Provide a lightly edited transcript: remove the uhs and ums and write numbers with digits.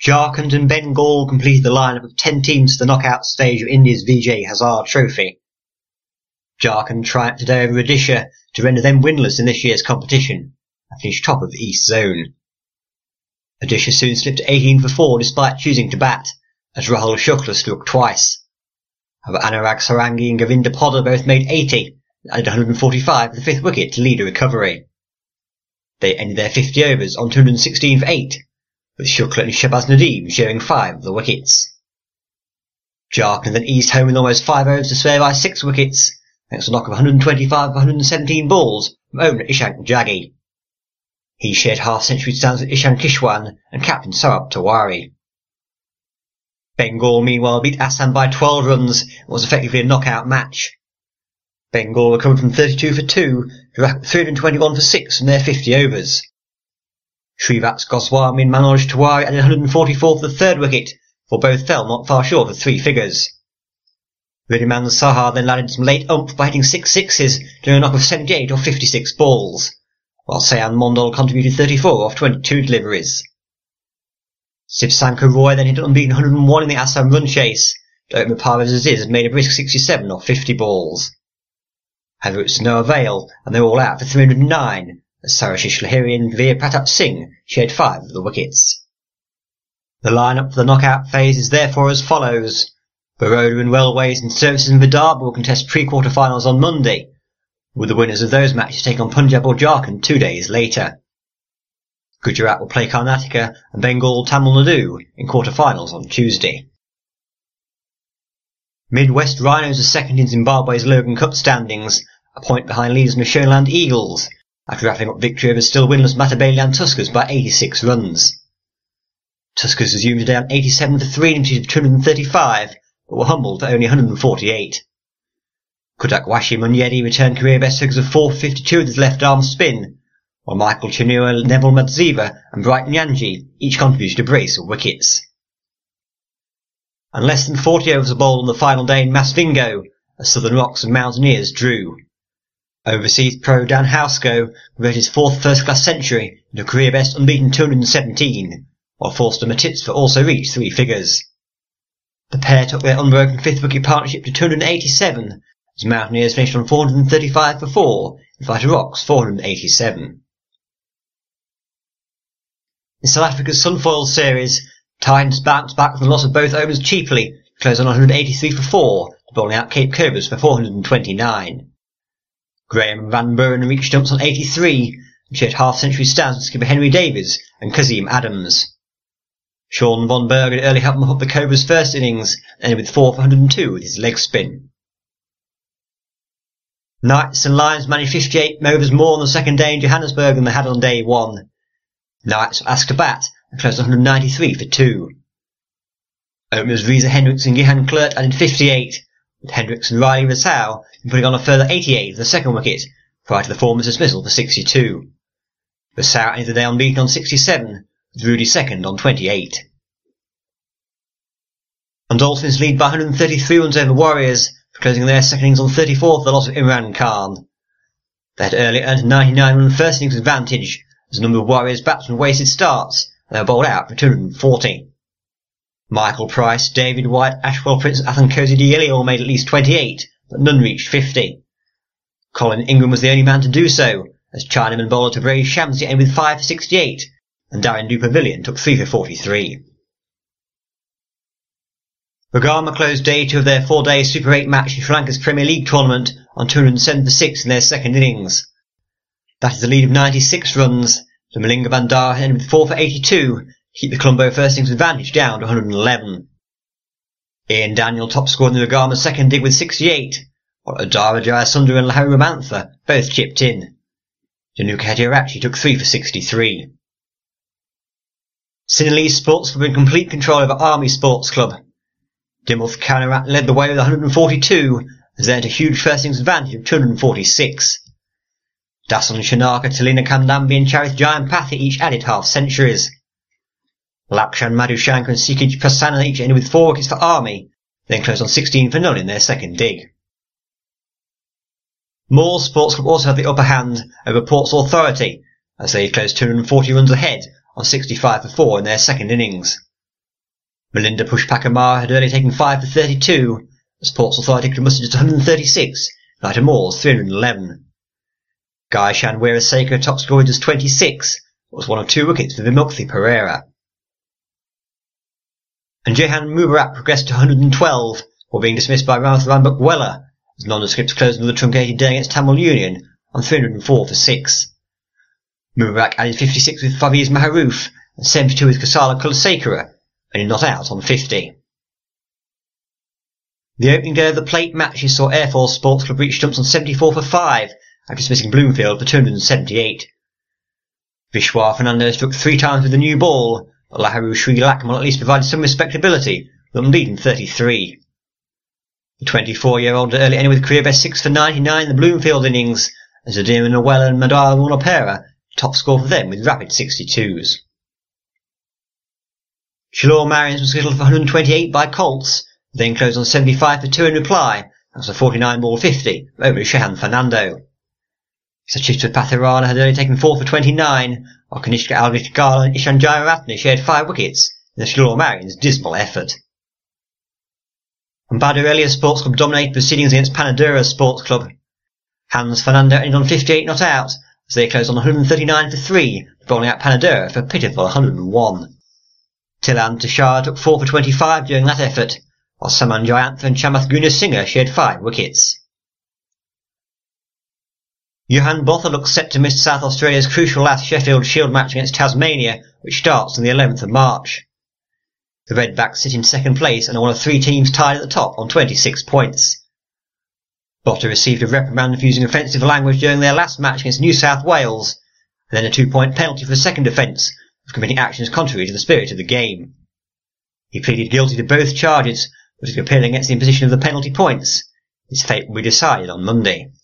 Jharkhand and Bengal completed the lineup of 10 teams to the knockout stage of India's Vijay Hazare Trophy. Jharkhand triumphed today over Odisha to render them winless in this year's competition and finished top of the East Zone. Odisha soon slipped to 18 for 4 despite choosing to bat, as Rahul Shukla struck twice. However, Anurag Sarangi and Govinda Poddar both made 80 and added 145 for the 5th wicket to lead a recovery. They ended their 50 overs on 216 for 8, with Shukla and Shahbaz Nadeem sharing 5 of the wickets. Jharkhand then eased home with almost 5 overs to swear by 6 wickets, thanks to a knock of 125 for 117 balls from opener Ishank Jaggi. He shared half-century stands with Ishan Kishwan and captain Saurabh Tiwari. Bengal meanwhile beat Assam by 12 runs and was effectively a knockout match. Bengal recovered from 32 for 2 to rack up 321 for 6 from their 50 overs. Shrivats Goswami and Manoj Tiwari added 144 for the 3rd wicket, for both fell not far short of 3 figures. Riddhiman Saha then landed some late oomph by hitting 6 sixes during a knock of 78 off 56 balls, while Sayan Mondal contributed 34 off 22 deliveries. Sivsankar Roy then hit an unbeaten 101 in the Assam run chase, to open Parvez Aziz made a brisk 67 off 50 balls. However, it was to no avail, and they were all out for 309, as Sarashish Lahiri and Veer Pratap Singh shared 5 of the wickets. The line-up for the knockout phase is therefore as follows. Baroda and Railways and Services and Vidarbha will contest pre-quarter finals on Monday, with the winners of those matches take on Punjab or Jharkhand 2 days later. Gujarat will play Karnataka and Bengal Tamil Nadu in quarter-finals on Tuesday. Mid-West Rhinos are second in Zimbabwe's Logan Cup standings, a point behind leaders Mashonaland Eagles, after wrapping up victory over still winless Matabeleland Tuskers by 86 runs. Tuskers resumed today on 87 for 3 and of 235, but were humbled for only 148. Kudakwashi Munyedi returned career best figures of 452 with his left-arm spin, while Michael Chinua, Neville Madziva and Brighton Nyanji each contributed a brace of wickets. And less than 40 overs were bowled on the final day in Masvingo, as Southern Rocks and Mountaineers drew. Overseas pro Dan Houseco converted his 4th first-class century into a career best unbeaten 217, while Forster Matitsva also reached 3 figures. The pair took their unbroken 5th wicket partnership to 287, as Mountaineers finished on 435 for 4, and Fighter Rocks 487. In South Africa's Sunfoil series, Titans bounced back from the loss of both openers cheaply, to close on 183 for 4, to bowling out Cape Cobras for 429. Graham Van Buren reached jumps on 83, and shared half-century stands with skipper Henry Davies and Kazim Adams. Sean von Berg had early helped mop up the Cobras' first innings, and ended with 4 for 102 with his leg spin. Knights and Lions managed 58 overs more on the second day in Johannesburg than they had on day 1. Knights were asked to bat and closed 193 for 2. Openers Reza Hendricks and Johan Klert added 58, with Hendricks and Riley Rassau putting on a further 88 for the 2nd wicket, prior to the former's dismissal for 62. Rassau ended the day unbeaten on 67, with Rudy second on 28. And Dolphins lead by 133 runs over Warriors, for closing their second innings on 34 for the loss of Imran Khan. They had earlier earned a 99-run first innings advantage, as a number of Warriors batsmen wasted starts, and they were bowled out for 240. Michael Price, David White, Ashwell Prince and Athankosi Diele all made at least 28, but none reached 50. Colin Ingram was the only man to do so, as Chinaman bowler Tabraiz Shamsi ended with 5 for 68, and Darren Dupavilion took 3 for 43. Ragama closed day 2 of their 4-day Super 8 match in Sri Lanka's Premier League tournament on 207 for 6 in their second innings. That is a lead of 96 runs, so Malinga Bandara ended with 4 for 82 to keep the Colombo first innings advantage down to 111. Ian Daniel top scored in the Ragama's second dig with 68, while Adara Jayasundar and Lahori Ramantha both chipped in. Januka Hediarachi took 3 for 63. Sinhalese Sports Club in complete control over Army Sports Club. Dimulth Kanarat led the way with 142, as they had a huge first innings advantage of 246. Dasan Shanaka, Talina Kandambi and Charith Jayampathi each added half-centuries. Lakshan Madhushankar and Sikij Prasanna each ended with 4 wickets for Army, then closed on 16 for none in their second dig. Moore Sports Club also had the upper hand over Ports Authority, as they closed 240 runs ahead on 65 for 4 in their second innings. Melinda Pushpakamara had earlier taken 5 for 32. The Sports Authority could muster just 136, and Ida Moore's 311. Guy Shanwera Seika top scorer just 26, but was one of 2 wickets for Vimukthi Pereira. And Jehan Mubarak progressed to 112, while being dismissed by Ramath Ranbukweller, as nondescripts closed another truncated day against Tamil Union on 304 for 6. Mubarak added 56 with Faviz Maharouf and 72 with Kasala Kulasekara, and not out on 50. The opening day of the plate matches saw Air Force Sports Club reach stumps on 74 for 5, after dismissing Bloomfield for 278. Vishwa Fernando struck 3 times with the new ball, but Laharu Sri Lakmal at least provided some respectability, with them leading 33. The 24-year-old early ended with a career best 6 for 99 in the Bloomfield innings, as Adir Nawella and Madara Munopera top score for them with rapid 62s. Shillore Marians was scheduled for 128 by Colts, then closed on 75 for 2 in reply, and was a 49 ball 50 over Shehan Fernando. Sachitra Pathirana had only taken 4 for 29, while Kanishka Alvishkala and Ishan Jayarathne shared 5 wickets in the Shillore Marians' dismal effort. And Badurelia Sports Club dominated proceedings against Panadura Sports Club. Hans Fernando ended on 58 not out, as they closed on 139 for 3, bowling out Panadura for a pitiful 101. Tilan Tushar took 4 for 25 during that effort, while Saman Jayantha and Chamath Gunasinghe shared 5 wickets. Johan Botha looks set to miss South Australia's crucial last Sheffield Shield match against Tasmania, which starts on the 11th of March. The Redbacks sit in second place and are one of 3 teams tied at the top on 26 points. Botha received a reprimand for using offensive language during their last match against New South Wales, and then a 2-point penalty for the second offence of committing actions contrary to the spirit of the game. He pleaded guilty to both charges, but is appealing against the imposition of the penalty points. His fate will be decided on Monday.